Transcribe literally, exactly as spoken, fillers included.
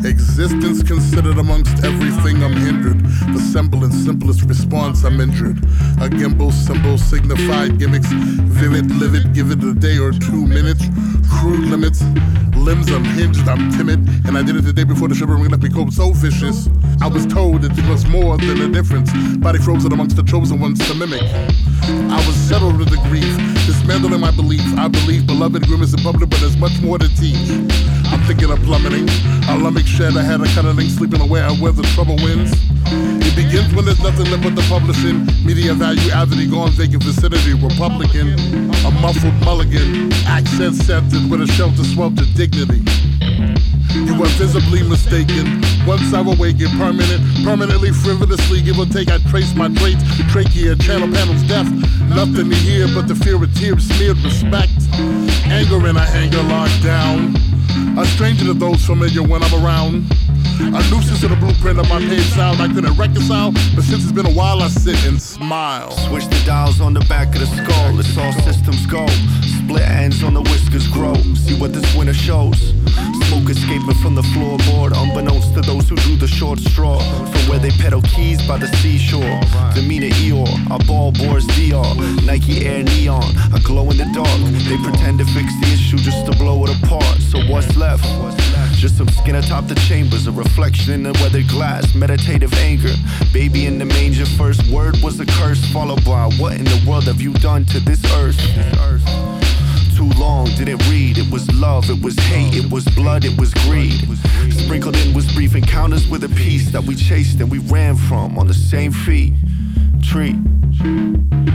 Existence considered amongst everything I'm hindered. The semblance, simplest response, I'm injured. A gimbal symbol signified gimmicks. Vivid, livid, give it a day or two minutes. Crude limits, limbs unhinged, I'm timid. And I did it the day before the shivering left me cold so vicious. I was told it was more than a difference. Body frozen amongst the chosen ones to mimic. I was settled with the grief, dismantling my belief. I believe beloved grimace in public, but there's much more to teach. I'm thinking of plummeting. A lummox shed, I had a cuddling, sleeping away at where the trouble wins. It begins when there's nothing left but the publishing. Media value, avidity, gone vacant vicinity. Republican, a muffled mulligan. Accent scented with a shelter swelter dignity. You are visibly mistaken. Once I've awakened, permanent, permanently, frivolously, give or take, I trace my traits. Trachea, channel panels, death. Nothing to hear but the fear of tears, smeared respect. Anger and a anger locked down. A stranger to those familiar when I'm around. A nuisance to the blueprint of my pain sound I couldn't reconcile, but since it's been a while I sit and smile. Switch the dials on the back of the skull, it's all systems go. Split ends on the whiskers grow, see what this winter shows. Smoke escaping from the floorboard, unbeknownst to those who drew the short straw. From where they pedal keys by the seashore. Demeanor Eeyore, our ball bores Dior. Nike Air Neon, a glow in the dark. They pretend to fix the issue just to blow it apart. So what's left? Just some skin atop the chambers, a reflection in the weathered glass, meditative anger. Baby in the manger, first word was a curse, followed by what in the world have you done to this earth? Too long, didn't read, it was love, it was hate, it was blood, it was greed. Sprinkled in was brief encounters with a piece that we chased and we ran from on the same feet. Tree.